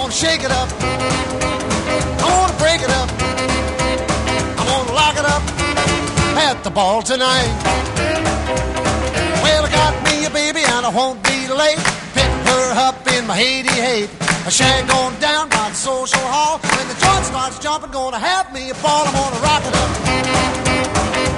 gonna shake it up. I'm gonna break it up. I'm gonna lock it up at the ball tonight. Well, I got me a baby and I won't be late. Picking her up in my 88. A shag going down by the social hall. When the joint starts jumping, gonna have me a ball. I'm gonna rock it up.